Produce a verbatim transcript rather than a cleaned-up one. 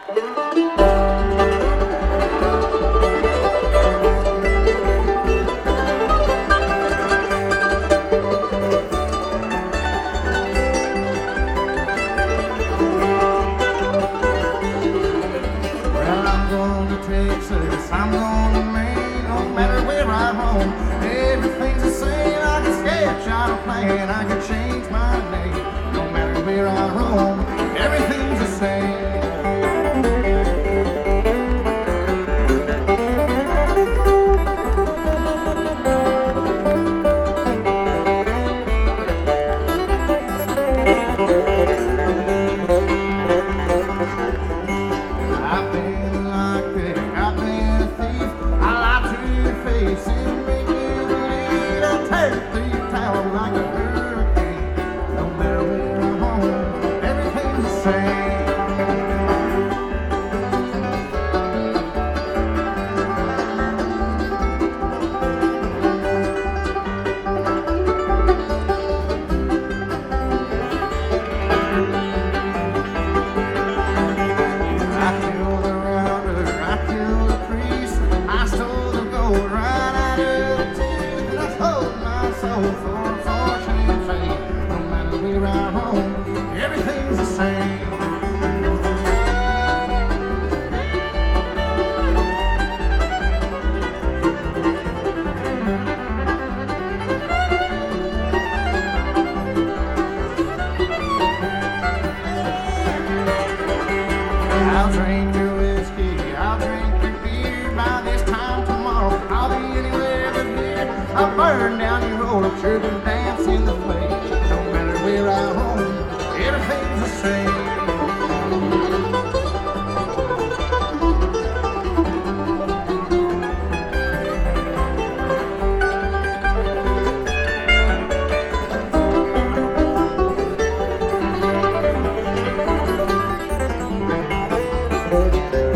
Texas, I'm gonna Maine, no matter where I roam. Everything's the same, I can sketch out a plan, I can change my name. No matter where I roam, everything's the same. Everything's the same. I'll drink your whiskey, I'll drink your beer. By this time tomorrow, I'll be anywhere but here. I'll burn down your roller, church and dance in the place. No matter where I roam, everything's the same. Thank you.